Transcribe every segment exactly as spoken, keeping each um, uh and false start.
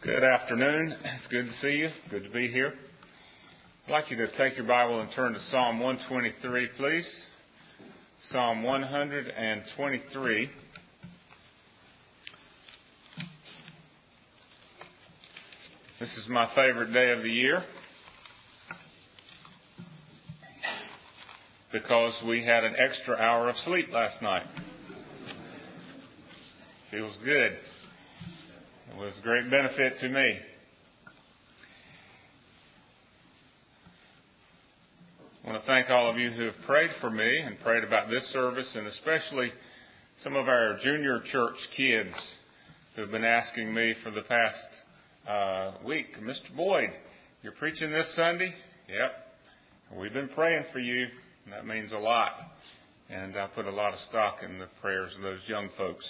Good afternoon. It's good to see you. Good to be here. I'd like you to take your Bible and turn to Psalm one twenty-three, please. Psalm one twenty-three. This is my favorite day of the year because we had an extra hour of sleep last night. Feels good. It was a great benefit to me. I want to thank all of you who have prayed for me and prayed about this service, and especially some of our junior church kids who have been asking me for the past uh, week, Mister Boyd, you're preaching this Sunday? Yep. We've been praying for you, and that means a lot. And I put a lot of stock in the prayers of those young folks.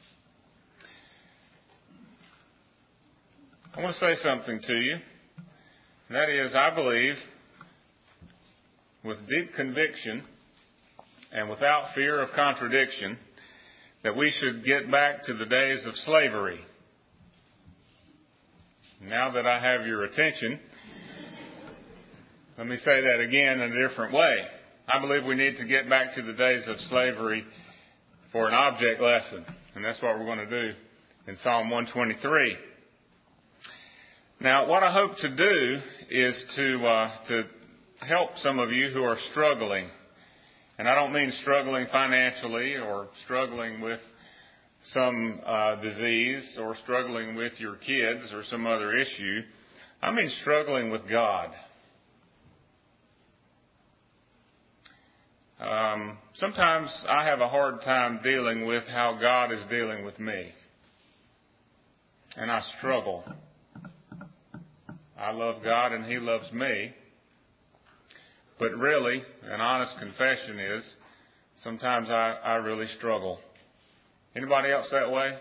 I want to say something to you. And that is, I believe, with deep conviction and without fear of contradiction, that we should get back to the days of slavery. Now that I have your attention, let me say that again in a different way. I believe we need to get back to the days of slavery for an object lesson. And that's what we're going to do in Psalm one twenty-three. Now, what I hope to do is to uh, to help some of you who are struggling. And I don't mean struggling financially or struggling with some uh, disease or struggling with your kids or some other issue. I mean struggling with God. Um, sometimes I have a hard time dealing with how God is dealing with me. And I struggle. I love God and He loves me. But really, an honest confession is, sometimes I, I really struggle. Anybody else that way?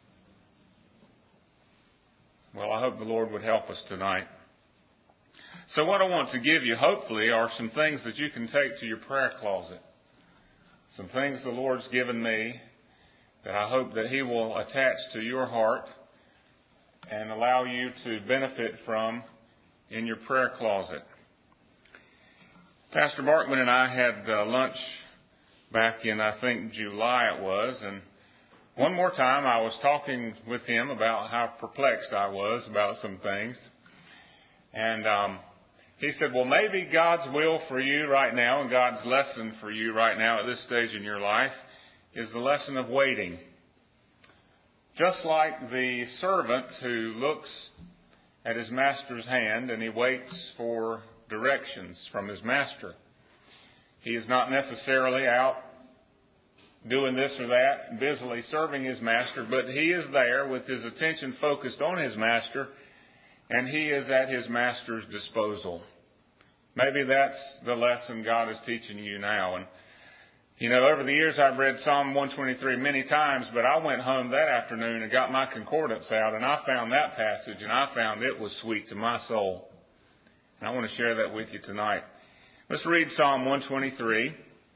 Well, I hope the Lord would help us tonight. So what I want to give you, hopefully, are some things that you can take to your prayer closet. Some things the Lord's given me that I hope that He will attach to your heart and allow you to benefit from in your prayer closet. Pastor Barkman and I had uh, lunch back in, I think, July it was, and one more time I was talking with him about how perplexed I was about some things. And um, he said, well, maybe God's will for you right now and God's lesson for you right now at this stage in your life is the lesson of waiting. Just like the servant who looks at his master's hand and he waits for directions from his master. He is not necessarily out doing this or that, busily serving his master, but he is there with his attention focused on his master, and he is at his master's disposal. Maybe that's the lesson God is teaching you now. And you know, over the years I've read Psalm one twenty-three many times, but I went home that afternoon and got my concordance out, and I found that passage, and I found it was sweet to my soul. And I want to share that with you tonight. Let's read Psalm one twenty-three.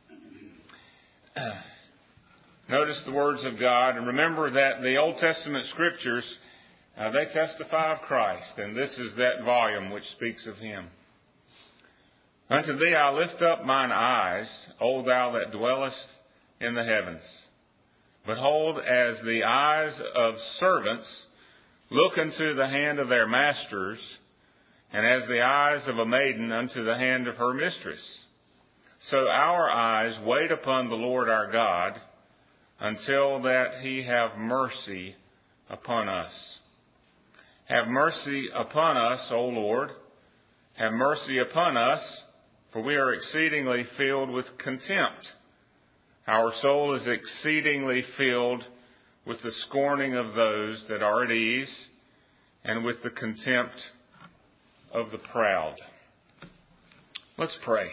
Notice the words of God, and remember that the Old Testament Scriptures, uh, they testify of Christ, and this is that volume which speaks of Him. Unto Thee I lift up mine eyes, O Thou that dwellest in the heavens. Behold, as the eyes of servants look unto the hand of their masters, and as the eyes of a maiden unto the hand of her mistress, so our eyes wait upon the Lord our God, until that He have mercy upon us. Have mercy upon us, O Lord. Have mercy upon us, for we are exceedingly filled with contempt. Our soul is exceedingly filled with the scorning of those that are at ease, and with the contempt of the proud. Let's pray.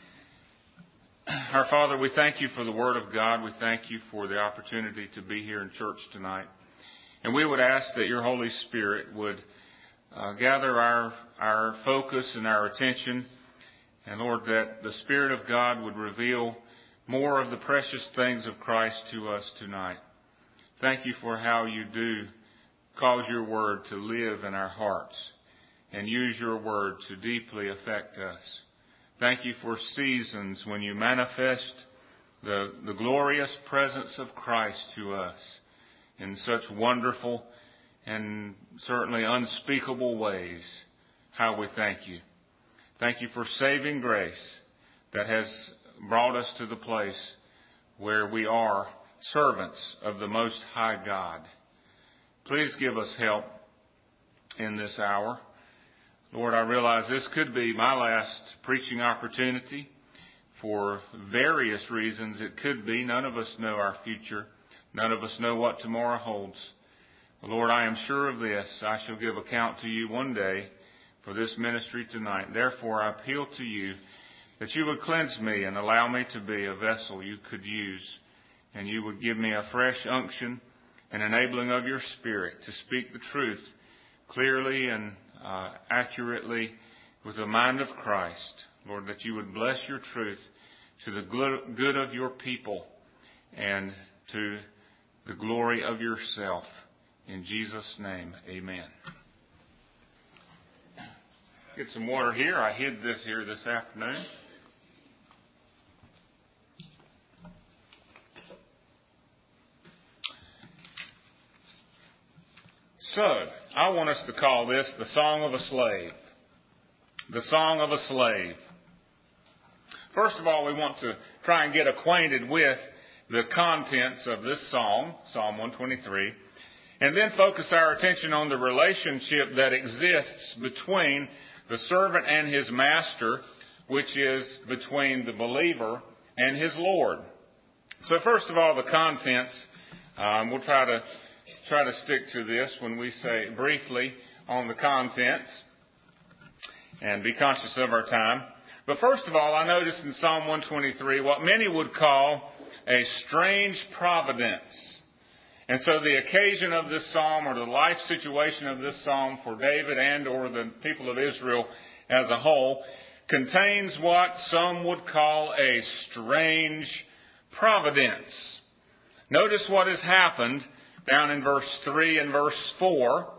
Our Father, we thank You for the Word of God. We thank You for the opportunity to be here in church tonight. And we would ask that Your Holy Spirit would uh, gather our, our focus and our attention. And Lord, that the Spirit of God would reveal more of the precious things of Christ to us tonight. Thank You for how You do cause your word to live in our hearts and use your word to deeply affect us. Thank you for seasons when you manifest the, the glorious presence of Christ to us in such wonderful and certainly unspeakable ways. How we thank you. Thank you for saving grace that has brought us to the place where we are servants of the Most High God. Please give us help in this hour. Lord, I realize this could be my last preaching opportunity. For various reasons it could be. None of us know our future. None of us know what tomorrow holds. Lord, I am sure of this. I shall give account to you one day for this ministry tonight. Therefore, I appeal to you that you would cleanse me and allow me to be a vessel you could use. And you would give me a fresh unction and enabling of your Spirit to speak the truth clearly and uh, accurately with the mind of Christ. Lord, that you would bless your truth to the good of your people and to the glory of yourself. In Jesus' name, amen. Get some water here. I hid this here this afternoon. So, I want us to call this the Song of a Slave. The Song of a Slave. First of all, we want to try and get acquainted with the contents of this psalm, Psalm one twenty-three, and then focus our attention on the relationship that exists between the servant and his master, which is between the believer and his Lord. So first of all, the contents. Um, we'll try to try to stick to this when we say briefly on the contents and be conscious of our time. But first of all, I noticed in Psalm one twenty-three what many would call a strange providence. And so the occasion of this psalm, or the life situation of this psalm for David and or the people of Israel as a whole, contains what some would call a strange providence. Notice what has happened down in verse three and verse four,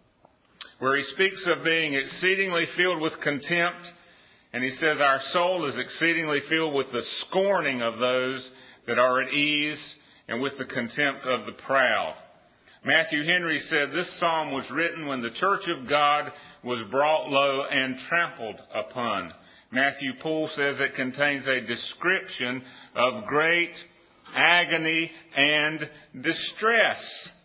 where he speaks of being exceedingly filled with contempt. And he says, our soul is exceedingly filled with the scorning of those that are at ease and with the contempt of the proud. Matthew Henry said this psalm was written when the church of God was brought low and trampled upon. Matthew Poole says it contains a description of great agony and distress.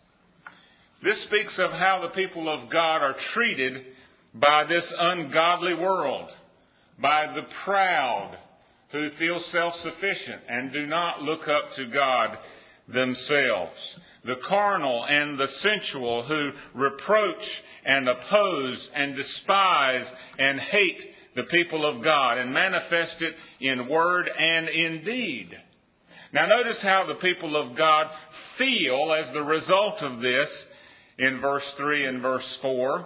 This speaks of how the people of God are treated by this ungodly world, by the proud who feel self-sufficient and do not look up to God themselves, the carnal and the sensual who reproach and oppose and despise and hate the people of God and manifest it in word and in deed. Now notice how the people of God feel as the result of this in verse three and verse four.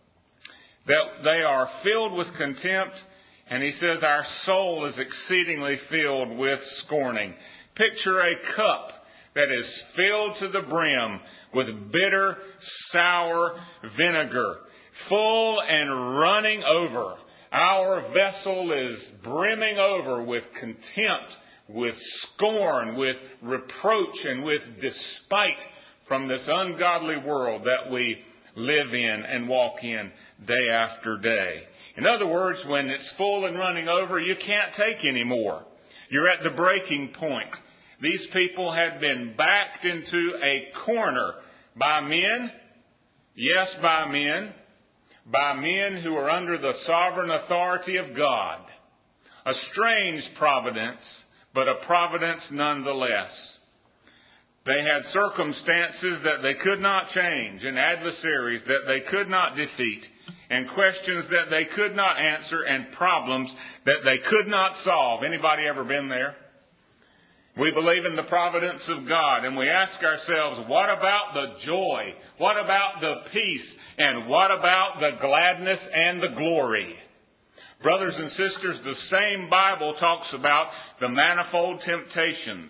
That they are filled with contempt, and he says our soul is exceedingly filled with scorning. Picture a cup that is filled to the brim with bitter, sour vinegar, full and running over. Our vessel is brimming over with contempt, with scorn, with reproach, and with despite from this ungodly world that we live in and walk in day after day. In other words, when it's full and running over, you can't take any more. You're at the breaking point. These people had been backed into a corner by men, yes, by men, by men who are under the sovereign authority of God. A strange providence, but a providence nonetheless. They had circumstances that they could not change, and adversaries that they could not defeat, and questions that they could not answer, and problems that they could not solve. Anybody ever been there? We believe in the providence of God, and we ask ourselves, what about the joy? What about the peace? And what about the gladness and the glory? Brothers and sisters, the same Bible talks about the manifold temptations,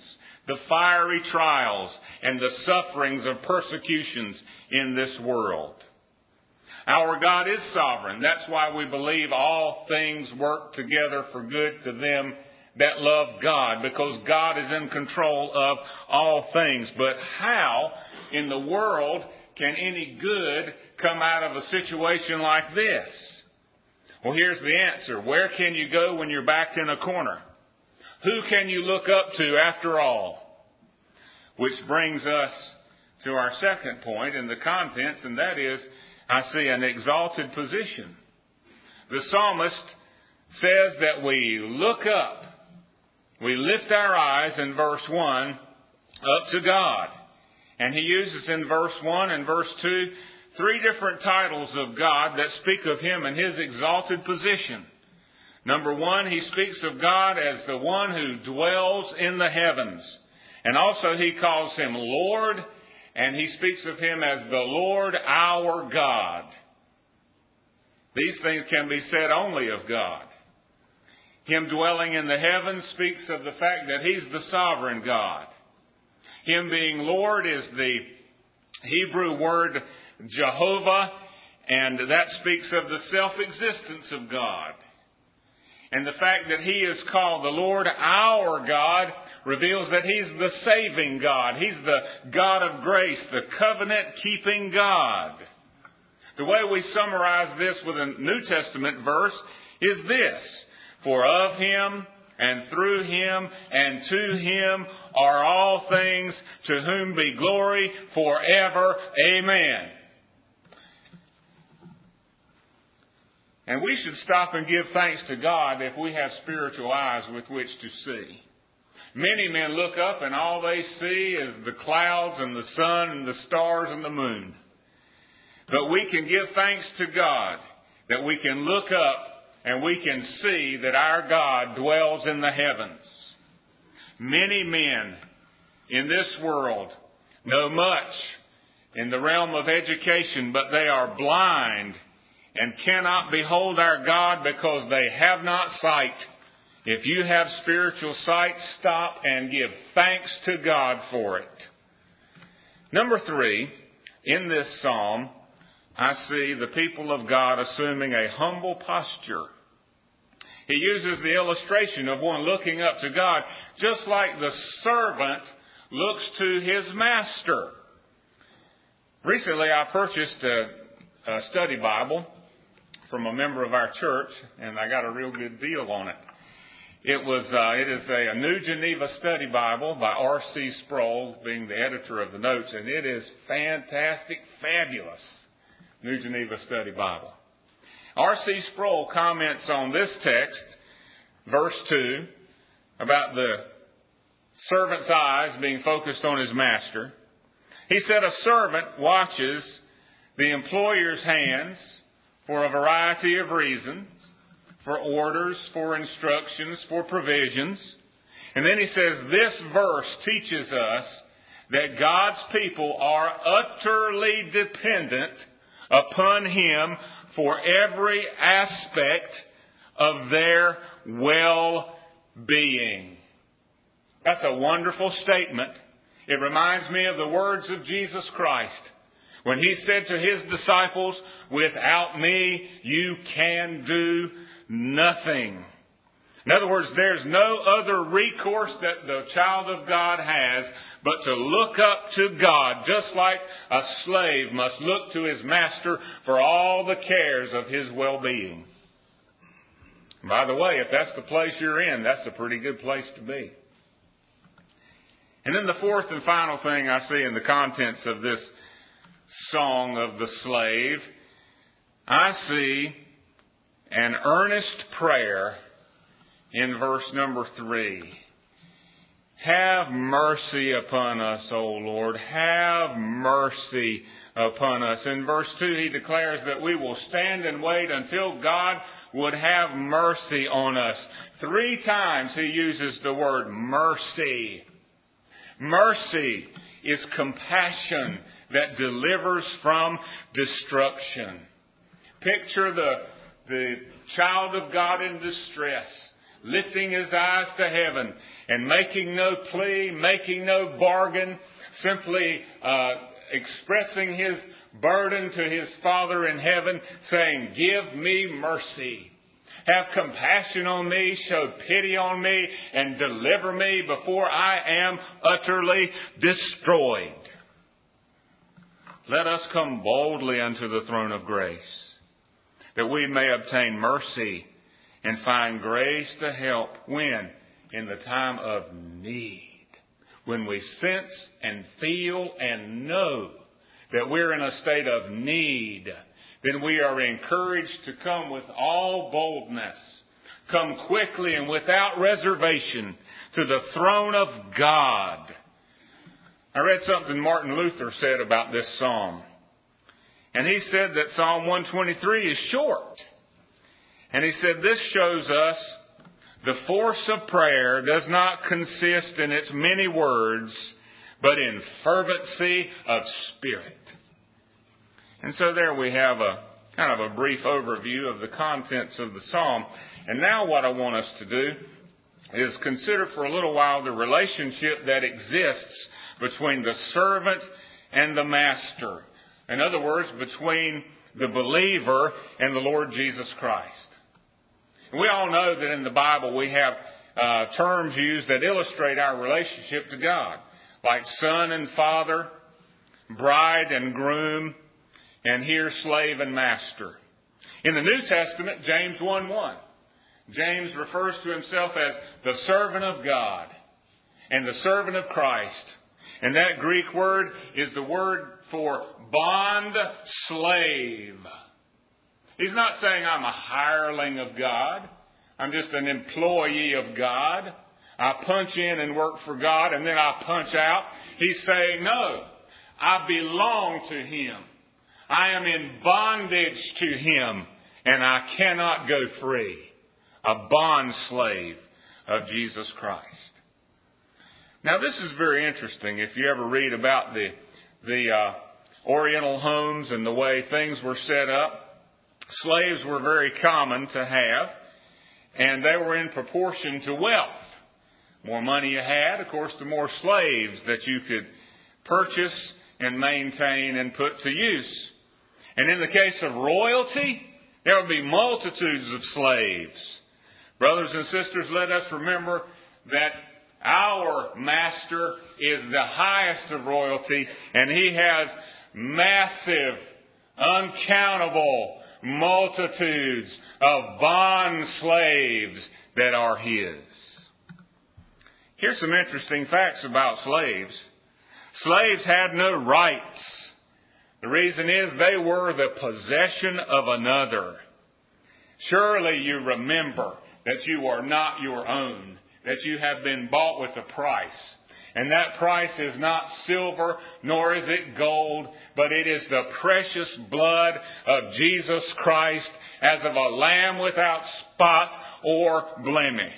the fiery trials and the sufferings of persecutions in this world. Our God is sovereign. That's why we believe all things work together for good to them that love God, because God is in control of all things. But how in the world can any good come out of a situation like this? Well, here's the answer. Where can you go when you're backed in a corner? Who can you look up to after all? Which brings us to our second point in the contents, and that is, I see an exalted position. The psalmist says that we look up, we lift our eyes in verse one up to God. And he uses in verse one and verse two three different titles of God that speak of Him and His exalted position. Number one, he speaks of God as the one who dwells in the heavens. And also he calls Him Lord, and he speaks of Him as the Lord our God. These things can be said only of God. Him dwelling in the heavens speaks of the fact that He's the sovereign God. Him being Lord is the Hebrew word Jehovah, and that speaks of the self-existence of God. And the fact that He is called the Lord our God reveals that He's the saving God. He's the God of grace, the covenant-keeping God. The way we summarize this with a New Testament verse is this: for of Him and through Him and to Him are all things, to whom be glory forever. Amen. And we should stop and give thanks to God if we have spiritual eyes with which to see. Many men look up and all they see is the clouds and the sun and the stars and the moon. But we can give thanks to God that we can look up and we can see that our God dwells in the heavens. Many men in this world know much in the realm of education, but they are blind and cannot behold our God because they have not sight. If you have spiritual sight, stop and give thanks to God for it. Number three, in this psalm, I see the people of God assuming a humble posture. He uses the illustration of one looking up to God, just like the servant looks to his master. Recently, I purchased a, a study Bible from a member of our church, and I got a real good deal on it. It was uh, it is a, a New Geneva Study Bible by R C Sproul, being the editor of the notes, and it is fantastic, fabulous New Geneva Study Bible. R C Sproul comments on this text, verse two, about the servant's eyes being focused on his master. He said, a servant watches the employer's hands for a variety of reasons, for orders, for instructions, for provisions. And then he says, this verse teaches us that God's people are utterly dependent upon Him for every aspect of their well-being. That's a wonderful statement. It reminds me of the words of Jesus Christ when He said to His disciples, without me you can do nothing. In other words, there's no other recourse that the child of God has but to look up to God, just like a slave must look to his master for all the cares of his well-being. By the way, if that's the place you're in, that's a pretty good place to be. And then the fourth and final thing I see in the contents of this song of the slave, I see an earnest prayer in verse number three. Have mercy upon us, O Lord. Have mercy upon us. In verse two, he declares that we will stand and wait until God would have mercy on us. Three times he uses the word mercy. Mercy is compassion that delivers from destruction. Picture the, the child of God in distress, lifting his eyes to heaven and making no plea, making no bargain, simply uh, expressing his burden to his Father in heaven, saying, "Give me mercy. Have compassion on me, show pity on me, and deliver me before I am utterly destroyed." Let us come boldly unto the throne of grace, that we may obtain mercy and find grace to help when? In the time of need. When we sense and feel and know that we're in a state of need, then we are encouraged to come with all boldness, come quickly and without reservation to the throne of God. I read something Martin Luther said about this psalm. And he said that Psalm one twenty-three is short. And he said this shows us the force of prayer does not consist in its many words, but in fervency of spirit. And so there we have a kind of a brief overview of the contents of the psalm. And now what I want us to do is consider for a little while the relationship that exists between the servant and the master. In other words, between the believer and the Lord Jesus Christ. We all know that in the Bible we have uh, terms used that illustrate our relationship to God, like son and father, bride and groom, and here slave and master. In the New Testament, James one one, James refers to himself as the servant of God and the servant of Christ. And that Greek word is the word for bond slave. He's not saying I'm a hireling of God. I'm just an employee of God. I punch in and work for God and then I punch out. He's saying, no, I belong to Him. I am in bondage to Him and I cannot go free. A bond slave of Jesus Christ. Now this is very interesting if you ever read about the, the uh, Oriental homes and the way things were set up. Slaves were very common to have, and they were in proportion to wealth. The more money you had, of course, the more slaves that you could purchase and maintain and put to use. And in the case of royalty, there would be multitudes of slaves. Brothers and sisters, let us remember that our master is the highest of royalty, and he has massive, uncountable multitudes of bond slaves that are his. Here's some interesting facts about slaves. Slaves had no rights. The reason is they were the possession of another. Surely you remember that you are not your own, that you have been bought with a price. And that price is not silver, nor is it gold, but it is the precious blood of Jesus Christ as of a lamb without spot or blemish.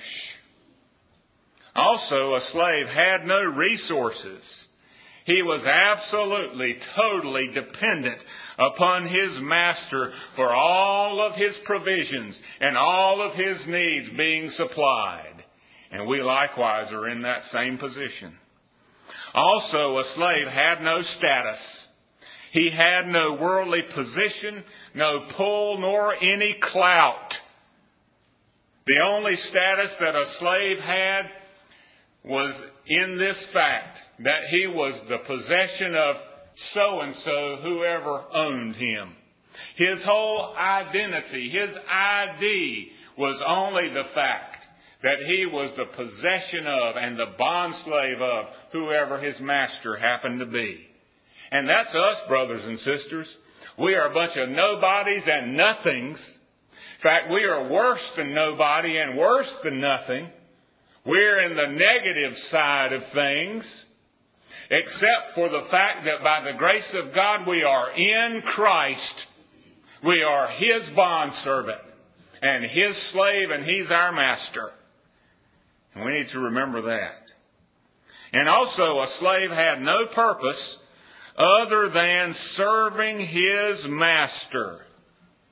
Also, a slave had no resources. He was absolutely, totally dependent upon his master for all of his provisions and all of his needs being supplied. And we likewise are in that same position. Also, a slave had no status. He had no worldly position, no pull, nor any clout. The only status that a slave had was in this fact, that he was the possession of so-and-so, whoever owned him. His whole identity, his I D, was only the fact that he was the possession of and the bondslave of whoever his master happened to be. And that's us, brothers and sisters. We are a bunch of nobodies and nothings. In fact, we are worse than nobody and worse than nothing. We're in the negative side of things, except for the fact that by the grace of God we are in Christ. We are His bondservant and His slave, and He's our master. And we need to remember that. And also, a slave had no purpose other than serving his master.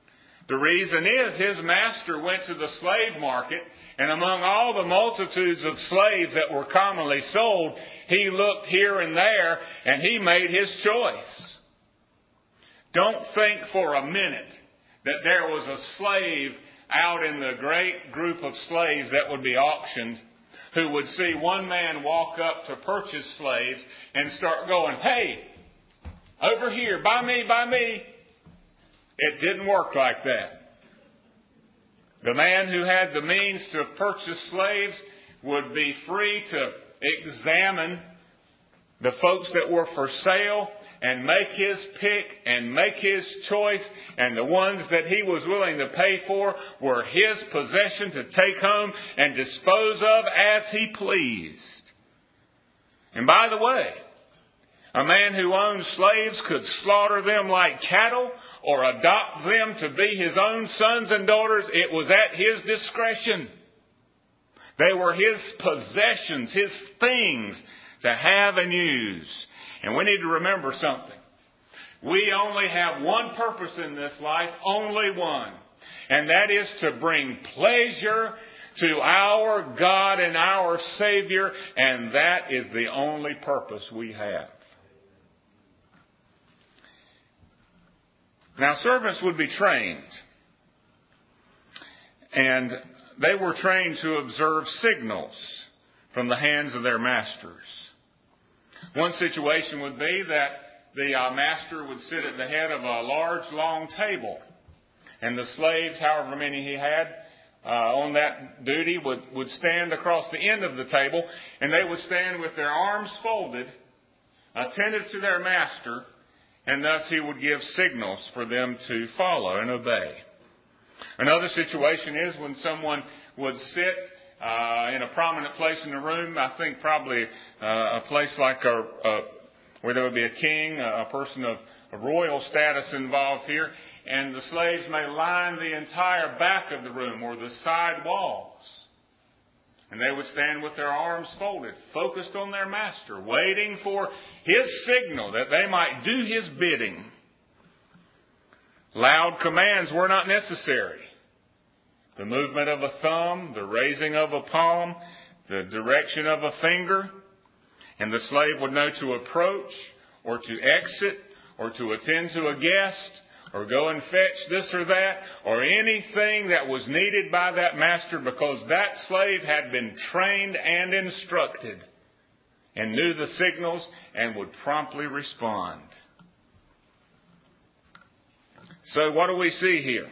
The reason is his master went to the slave market, and among all the multitudes of slaves that were commonly sold, he looked here and there, and he made his choice. Don't think for a minute that there was a slave out in the great group of slaves that would be auctioned who would see one man walk up to purchase slaves and start going, "Hey, over here, buy me, buy me." It didn't work like that. The man who had the means to purchase slaves would be free to examine the folks that were for sale and make his pick and make his choice, and the ones that he was willing to pay for were his possession to take home and dispose of as he pleased. And by the way, a man who owned slaves could slaughter them like cattle or adopt them to be his own sons and daughters. It was at his discretion. They were his possessions, his things to have and use. And we need to remember something. We only have one purpose in this life, only one. And that is to bring pleasure to our God and our Savior. And that is the only purpose we have. Now, servants would be trained. And they were trained to observe signals from the hands of their masters. One situation would be that the uh, master would sit at the head of a large, long table. And the slaves, however many he had uh, on that duty, would, would stand across the end of the table. And they would stand with their arms folded, attentive to their master. And thus he would give signals for them to follow and obey. Another situation is when someone would sit uh, in a prominent place in the room. I think probably uh, a place like a, a, where there would be a king, a person of a royal status involved here. And the slaves may line the entire back of the room or the side walls. And they would stand with their arms folded, focused on their master, waiting for his signal that they might do his bidding. Loud commands were not necessary. The movement of a thumb, the raising of a palm, the direction of a finger, and the slave would know to approach or to exit or to attend to a guest or go and fetch this or that, or anything that was needed by that master, because that slave had been trained and instructed and knew the signals and would promptly respond. So what do we see here?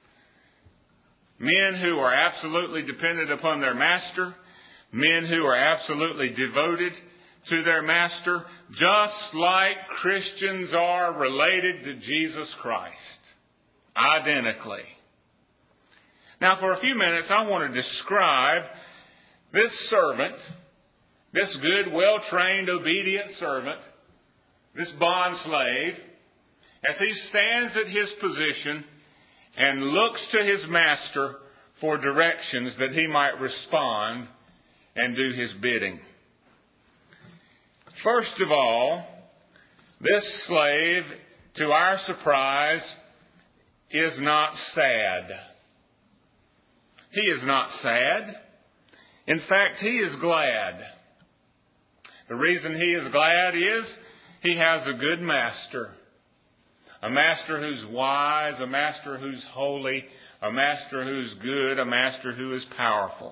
Men who are absolutely dependent upon their master, men who are absolutely devoted to their master, just like Christians are related to Jesus Christ, identically. Now, for a few minutes, I want to describe this servant, this good, well-trained, obedient servant, this bond slave, as he stands at his position and looks to his master for directions that he might respond and do his bidding. First of all, this slave, to our surprise, is not sad. He is not sad. In fact, he is glad. The reason he is glad is he has a good master. A master who's wise, a master who's holy, a master who's good, a master who is powerful.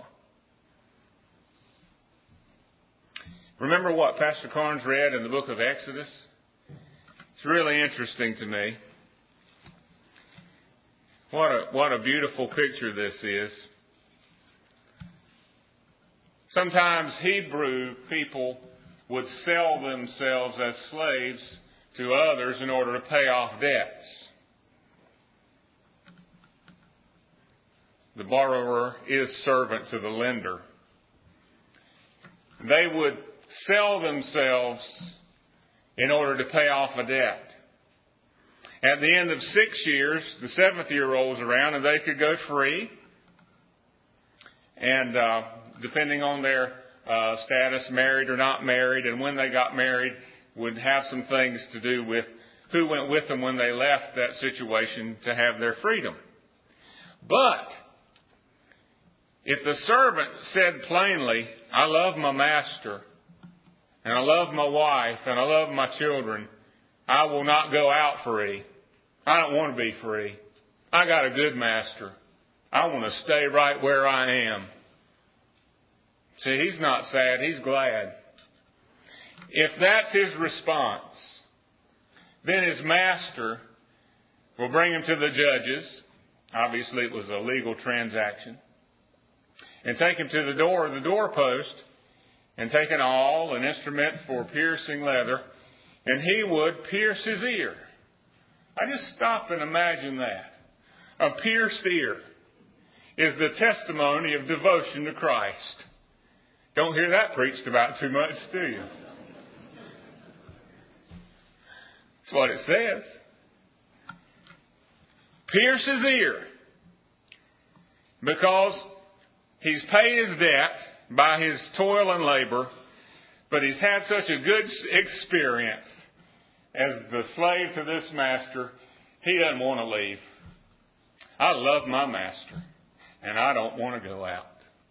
Remember what Pastor Carnes read in the book of Exodus? It's really interesting to me. What a, what a beautiful picture this is. Sometimes Hebrew people would sell themselves as slaves to others in order to pay off debts. The borrower is servant to the lender. They would sell themselves in order to pay off a debt. At the end of six years, the seventh year rolls around and they could go free. And uh, depending on their uh, status, married or not married, and when they got married, would have some things to do with who went with them when they left that situation to have their freedom. But if the servant said plainly, I love my master, and I love my wife, and I love my children, I will not go out free. I don't want to be free. I got a good master. I want to stay right where I am. See, he's not sad. He's glad. If that's his response, then his master will bring him to the judges. Obviously, it was a legal transaction. And take him to the door of the doorpost and take an awl, an instrument for piercing leather, and he would pierce his ear. I just stop and imagine that. A pierced ear is the testimony of devotion to Christ. Don't hear that preached about too much, do you? That's what it says. Pierce his ear. Because he's paid his debt by his toil and labor, but he's had such a good experience as the slave to this master, he doesn't want to leave. I love my master, and I don't want to go out.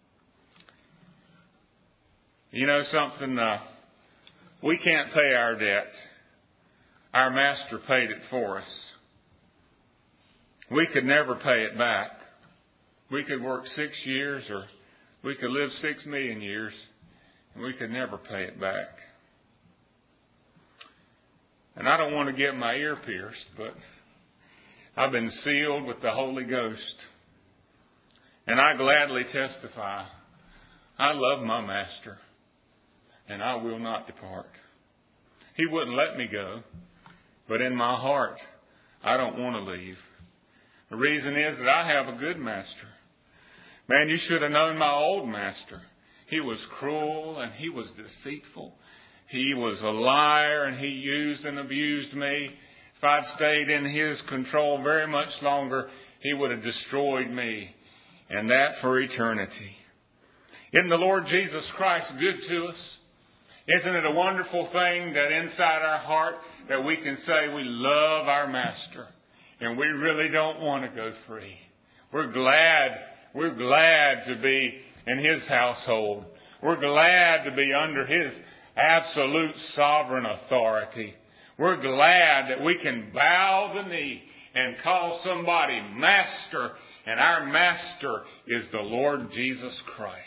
You know something? Uh, we can't pay our debt. Our master paid it for us. We could never pay it back. We could work six years or we could live six million years and we could never pay it back. And I don't want to get my ear pierced, but I've been sealed with the Holy Ghost. And I gladly testify, I love my master and I will not depart. He wouldn't let me go, but in my heart, I don't want to leave. The reason is that I have a good master. Man, you should have known my old master. He was cruel and he was deceitful. He was a liar and he used and abused me. If I'd stayed in his control very much longer, he would have destroyed me, and that for eternity. Isn't the Lord Jesus Christ good to us? Isn't it a wonderful thing that inside our heart that we can say we love our master and we really don't want to go free? We're glad, we're glad to be in his household. We're glad to be under his absolute sovereign authority. We're glad that we can bow the knee and call somebody master, and our master is the Lord Jesus Christ.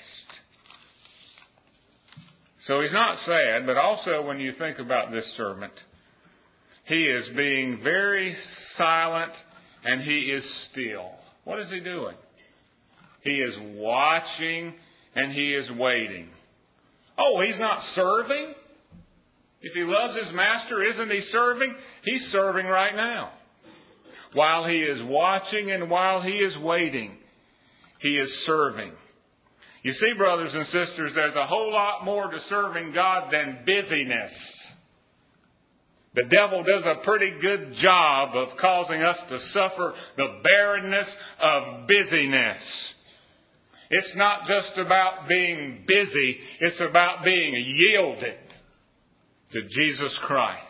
So he's not sad, but also when you think about this servant, he is being very silent and he is still. What is he doing? He is watching and he is waiting. Oh, he's not serving? If he loves his master, isn't he serving? He's serving right now. While he is watching and while he is waiting, he is serving. You see, brothers and sisters, there's a whole lot more to serving God than busyness. The devil does a pretty good job of causing us to suffer the barrenness of busyness. It's not just about being busy. It's about being yielded to Jesus Christ.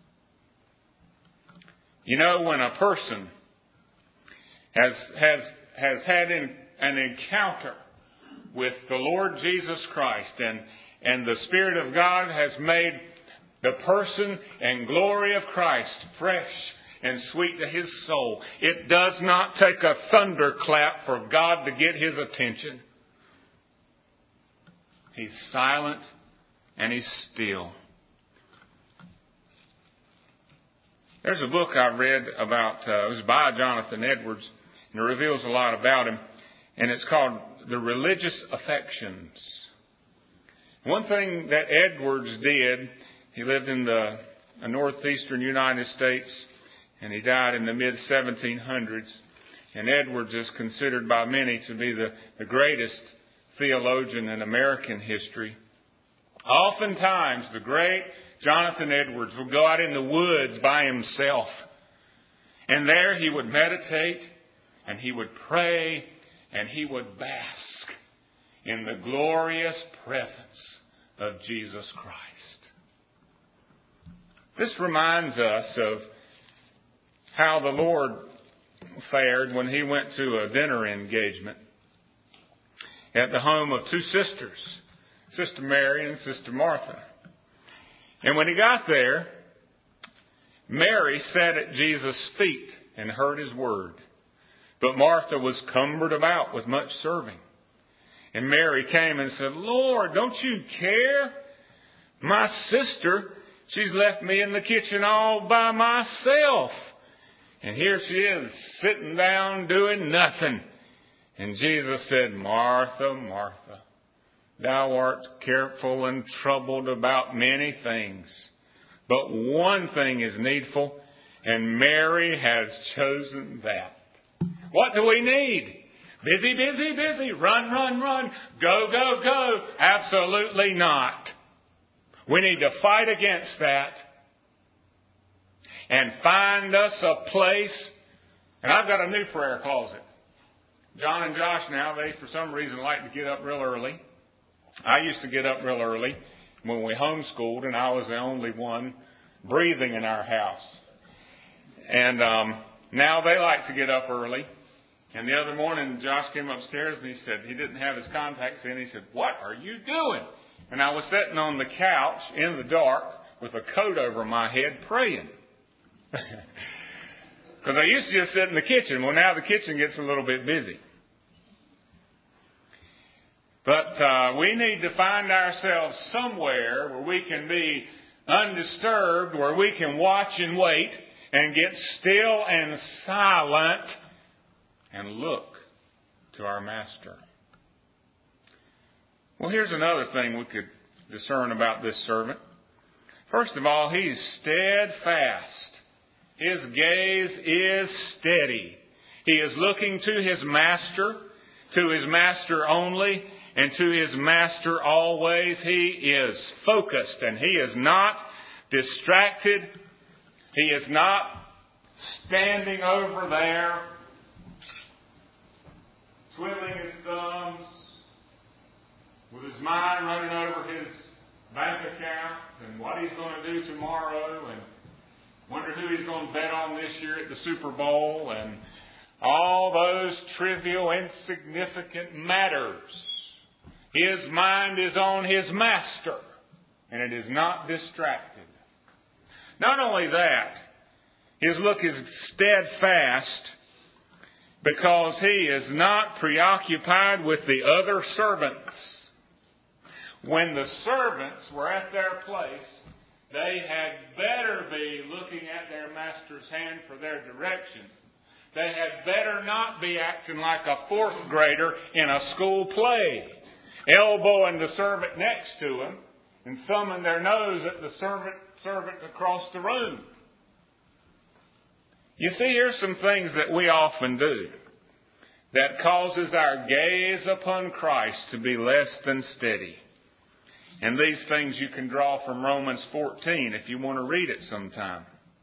You know, when a person has has has had an, an encounter with the Lord Jesus Christ and, and the Spirit of God has made the person and glory of Christ fresh and sweet to his soul, it does not take a thunderclap for God to get his attention. He's silent and he's still. There's a book I read about, uh, it was by Jonathan Edwards, and it reveals a lot about him, and it's called The Religious Affections. One thing that Edwards did, he lived in the northeastern United States, and he died in the mid seventeen hundreds, and Edwards is considered by many to be the, the greatest theologian in American history. Oftentimes, the great Jonathan Edwards would go out in the woods by himself. And there he would meditate and he would pray and he would bask in the glorious presence of Jesus Christ. This reminds us of how the Lord fared when he went to a dinner engagement at the home of two sisters, Sister Mary and Sister Martha. And when he got there, Mary sat at Jesus' feet and heard his word. But Martha was cumbered about with much serving. And Mary came and said, Lord, don't you care? My sister, she's left me in the kitchen all by myself. And here she is, sitting down doing nothing. And Jesus said, Martha, Martha, thou art careful and troubled about many things. But one thing is needful, and Mary has chosen that. What do we need? Busy, busy, busy. Run, run, run. Go, go, go. Absolutely not. We need to fight against that and find us a place. And I've got a new prayer closet. John and Josh now, they for some reason like to get up real early. I used to get up real early when we homeschooled, and I was the only one breathing in our house. And um, now they like to get up early. And the other morning, Josh came upstairs and he said, he didn't have his contacts in. He said, what are you doing? And I was sitting on the couch in the dark with a coat over my head praying. Because I used to just sit in the kitchen. Well, now the kitchen gets a little bit busy. But uh, we need to find ourselves somewhere where we can be undisturbed, where we can watch and wait and get still and silent and look to our Master. Well, here's another thing we could discern about this servant. First of all, he's steadfast. His gaze is steady. He is looking to his Master, to his Master only, and to his Master always. He is focused, and he is not distracted. He is not standing over there, twiddling his thumbs, with his mind running over his bank account and what he's going to do tomorrow and wonder who he's going to bet on this year at the Super Bowl and all those trivial, insignificant matters. His mind is on his Master, and it is not distracted. Not only that, his look is steadfast because he is not preoccupied with the other servants. When the servants were at their place, they had better be looking at their master's hand for their direction. They had better not be acting like a fourth grader in a school play, elbowing the servant next to him and thumbing their nose at the servant, servant across the room. You see, here's some things that we often do that causes our gaze upon Christ to be less than steady. And these things you can draw from Romans fourteen if you want to read it sometime.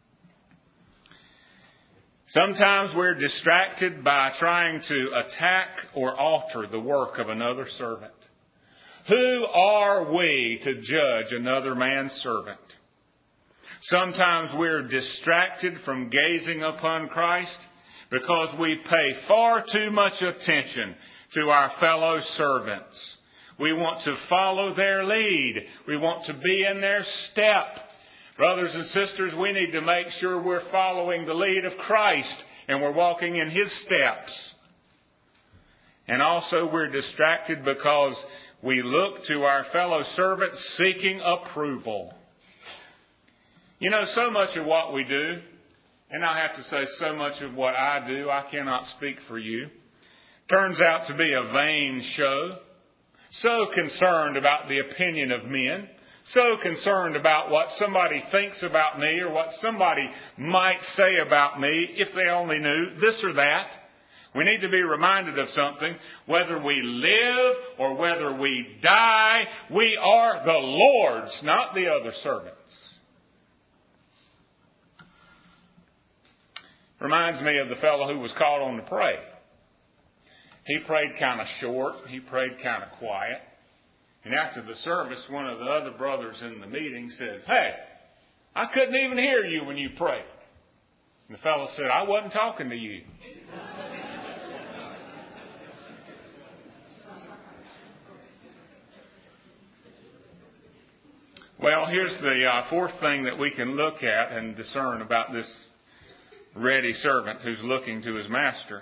Sometimes we're distracted by trying to attack or alter the work of another servant. Who are we to judge another man's servant? Sometimes we're distracted from gazing upon Christ because we pay far too much attention to our fellow servants. We want to follow their lead. We want to be in their step. Brothers and sisters, we need to make sure we're following the lead of Christ and we're walking in His steps. And also we're distracted because we look to our fellow servants seeking approval. You know, so much of what we do, and I have to say so much of what I do, I cannot speak for you, turns out to be a vain show. So concerned about the opinion of men, so concerned about what somebody thinks about me or what somebody might say about me if they only knew this or that. We need to be reminded of something. Whether we live or whether we die, we are the Lord's, not the other servants. Reminds me of the fellow who was called on to pray. He prayed kind of short. He prayed kind of quiet. And after the service, one of the other brothers in the meeting said, "Hey, I couldn't even hear you when you prayed." And the fellow said, "I wasn't talking to you." Well, here's the uh, fourth thing that we can look at and discern about this ready servant who's looking to his master.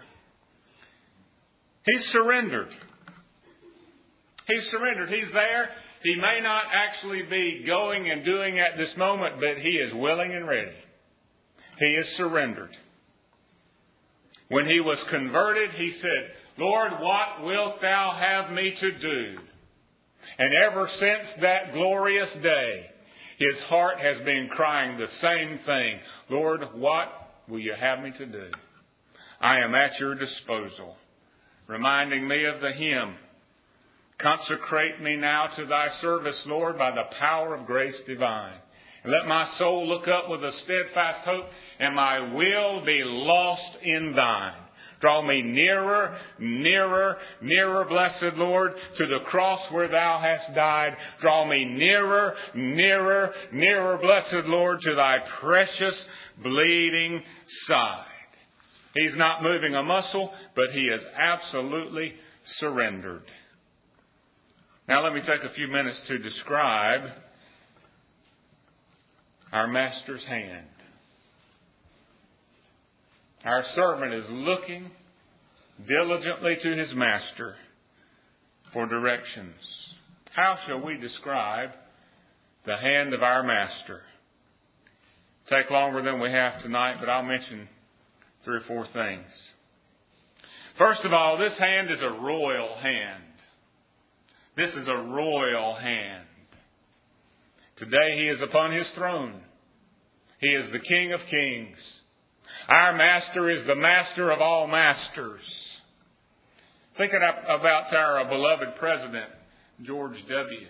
He's surrendered. He's surrendered. He's there. He may not actually be going and doing at this moment, but he is willing and ready. He is surrendered. When he was converted, he said, Lord, what wilt thou have me to do? And ever since that glorious day, his heart has been crying the same thing. Lord, what will you have me to do? I am at your disposal. Reminding me of the hymn, consecrate me now to thy service, Lord, by the power of grace divine. And let my soul look up with a steadfast hope, and my will be lost in thine. Draw me nearer, nearer, nearer, blessed Lord, to the cross where thou hast died. Draw me nearer, nearer, nearer, blessed Lord, to thy precious bleeding side. He's not moving a muscle, but he is absolutely surrendered. Now let me take a few minutes to describe our Master's hand. Our servant is looking diligently to his Master for directions. How shall we describe the hand of our Master? Take longer than we have tonight, but I'll mention three or four things. First of all, this hand is a royal hand. This is a royal hand. Today he is upon his throne. He is the King of Kings. Our Master is the Master of all masters. Thinking about our beloved President, George W.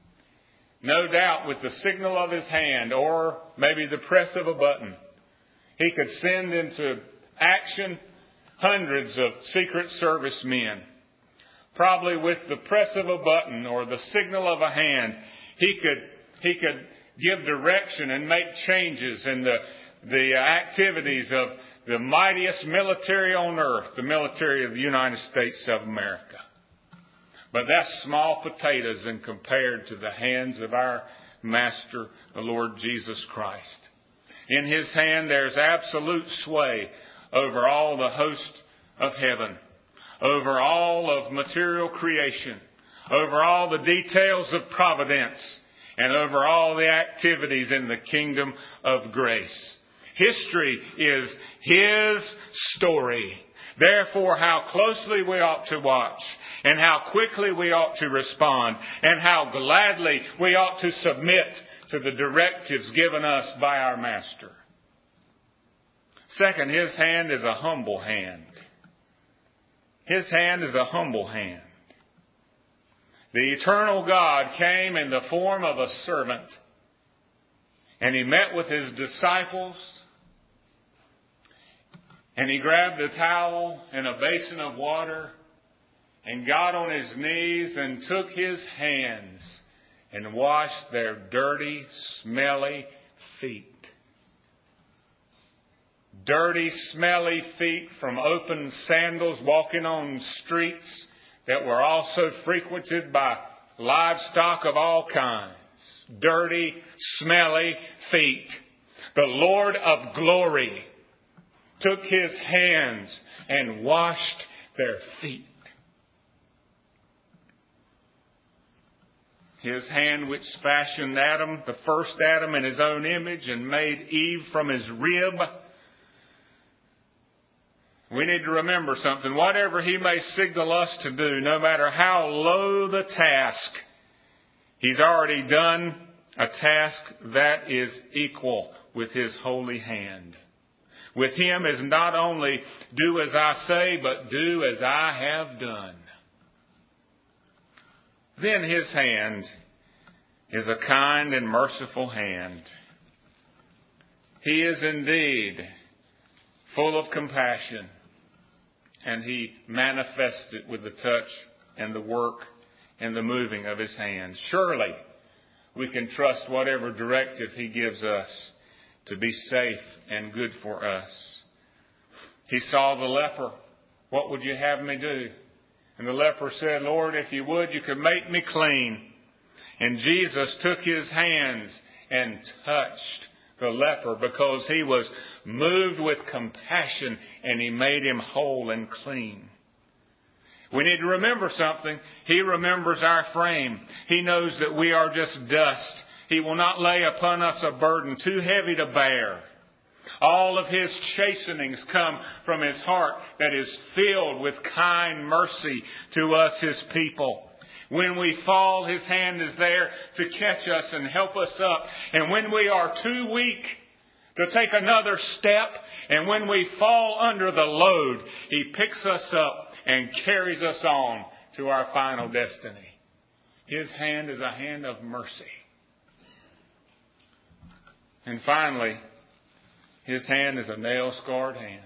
No doubt with the signal of his hand, or maybe the press of a button, he could send into action hundreds of Secret Service men. Probably with the press of a button or the signal of a hand, he could he could give direction and make changes in the the activities of the mightiest military on earth, the military of the United States of America. But that's small potatoes in compared to the hands of our Master, the Lord Jesus Christ. In his hand there's absolute sway over all the host of heaven, over all of material creation, over all the details of providence, and over all the activities in the kingdom of grace. History is his story. Therefore, how closely we ought to watch, and how quickly we ought to respond, and how gladly we ought to submit to the directives given us by our Master. Second, his hand is a humble hand. His hand is a humble hand. The eternal God came in the form of a servant, and he met with his disciples, and he grabbed a towel and a basin of water and got on his knees and took his hands and washed their dirty, smelly feet. Dirty, smelly feet from open sandals, walking on streets that were also frequented by livestock of all kinds. Dirty, smelly feet. The Lord of glory took his hands and washed their feet. His hand which fashioned Adam, the first Adam, in his own image and made Eve from his rib. We need to remember something. Whatever he may signal us to do, no matter how low the task, he's already done a task that is equal with his holy hand. With him is not only do as I say, but do as I have done. Then his hand is a kind and merciful hand. He is indeed full of compassion, and he manifests it with the touch and the work and the moving of his hand. Surely we can trust whatever directive he gives us to be safe and good for us. He saw the leper. What would you have me do? And the leper said, Lord, if you would, you could make me clean. And Jesus took his hands and touched the leper because he was moved with compassion and he made him whole and clean. We need to remember something. He remembers our frame. He knows that we are just dust. He will not lay upon us a burden too heavy to bear. All of his chastenings come from his heart that is filled with kind mercy to us, his people. When we fall, his hand is there to catch us and help us up. And when we are too weak to take another step, and when we fall under the load, he picks us up and carries us on to our final destiny. His hand is a hand of mercy. And finally, his hand is a nail-scarred hand.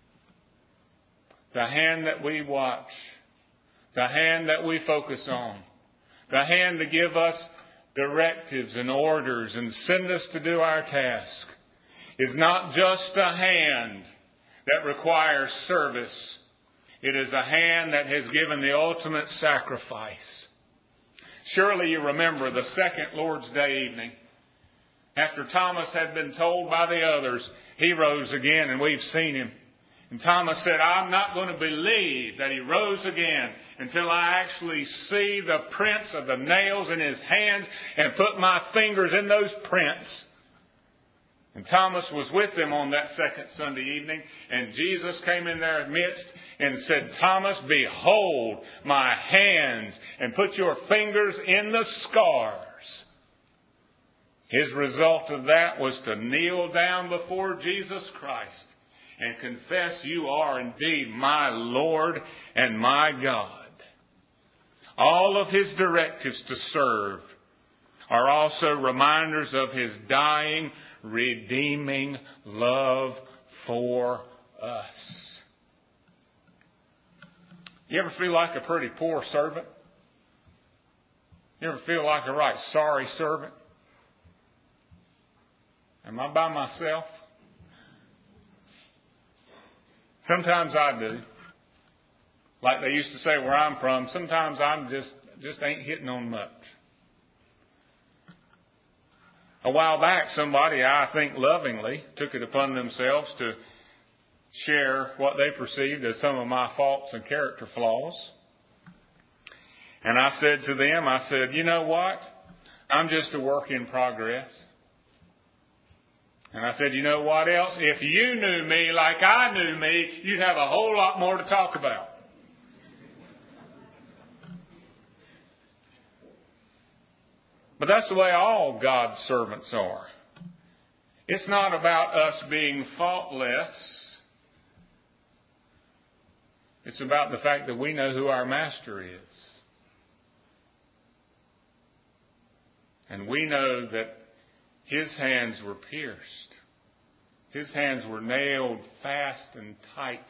The hand that we watch. The hand that we focus on. The hand to give us directives and orders and send us to do our task is not just a hand that requires service. It is a hand that has given the ultimate sacrifice. Surely you remember the second Lord's Day evening. After Thomas had been told by the others, he rose again, and we've seen him. And Thomas said, I'm not going to believe that he rose again until I actually see the prints of the nails in his hands and put my fingers in those prints. And Thomas was with them on that second Sunday evening, and Jesus came in their midst and said, Thomas, behold my hands, and put your fingers in the scars. His result of that was to kneel down before Jesus Christ and confess, you are indeed my Lord and my God. All of his directives to serve are also reminders of his dying, redeeming love for us. You ever feel like a pretty poor servant? You ever feel like a right sorry servant? Am I by myself? Sometimes I do. Like they used to say where I'm from, sometimes I'm just, just ain't hitting on much. A while back, somebody, I think lovingly, took it upon themselves to share what they perceived as some of my faults and character flaws. And I said to them, I said, you know what? I'm just a work in progress. And I said, you know what else? If you knew me like I knew me, you'd have a whole lot more to talk about. But that's the way all God's servants are. It's not about us being faultless. It's about the fact that we know who our master is. And we know that his hands were pierced. His hands were nailed fast and tight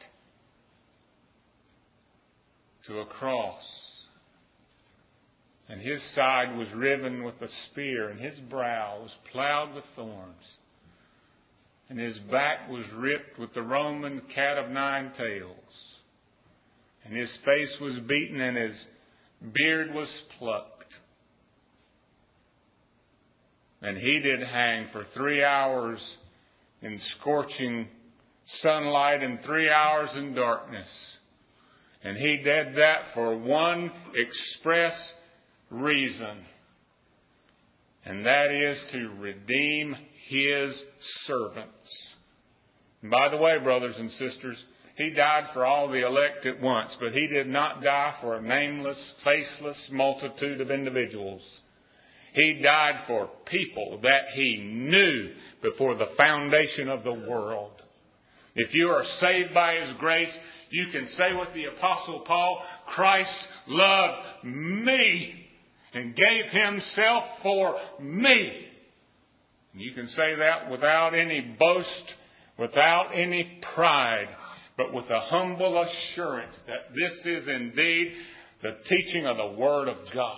to a cross. And his side was riven with a spear, and his brow was plowed with thorns. And his back was ripped with the Roman cat of nine tails. And his face was beaten, and his beard was plucked. And he did hang for three hours in scorching sunlight and three hours in darkness. And he did that for one express reason. And that is to redeem his servants. And by the way, brothers and sisters, he died for all the elect at once, but he did not die for a nameless, faceless multitude of individuals. He died for people that he knew before the foundation of the world. If you are saved by his grace, you can say with the Apostle Paul, Christ loved me and gave himself for me. And you can say that without any boast, without any pride, but with a humble assurance that this is indeed the teaching of the Word of God.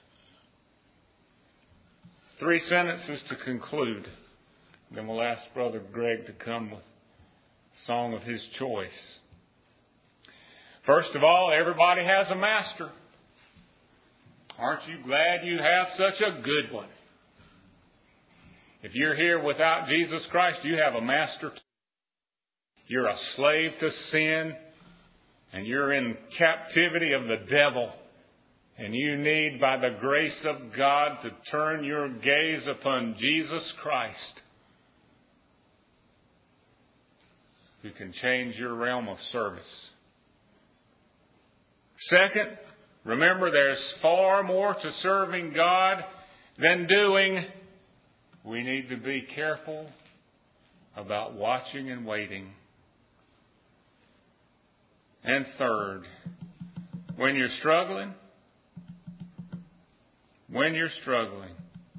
Three sentences to conclude. Then we'll ask Brother Greg to come with song of His choice. First of all, everybody has a master. Aren't you glad you have such a good one? If you're here without Jesus Christ, you have a master. You're a slave to sin, and you're in captivity of the devil. And you need, by the grace of God, to turn your gaze upon Jesus Christ, who can change your realm of service. Second, remember there's far more to serving God than doing. We need to be careful about watching and waiting. And third, when you're struggling, when you're struggling,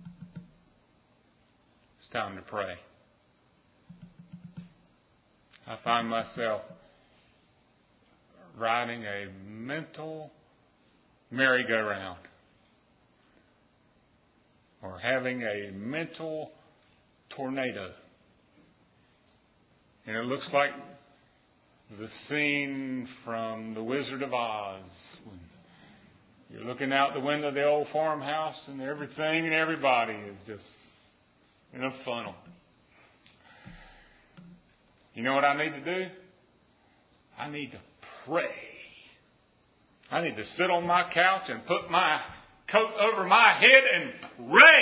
it's time to pray. I find myself riding a mental merry-go-round or having a mental tornado. And it looks like the scene from The Wizard of Oz, when you're looking out the window of the old farmhouse and everything and everybody is just in a funnel. You know what I need to do? I need to pray. I need to sit on my couch and put my coat over my head and pray.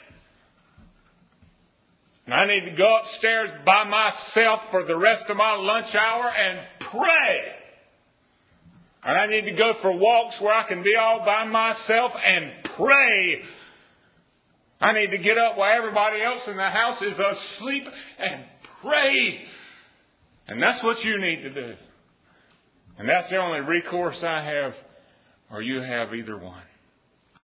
And I need to go upstairs by myself for the rest of my lunch hour and pray. And I need to go for walks where I can be all by myself and pray. I need to get up while everybody else in the house is asleep and pray. And that's what you need to do. And that's the only recourse I have, or you have, either one.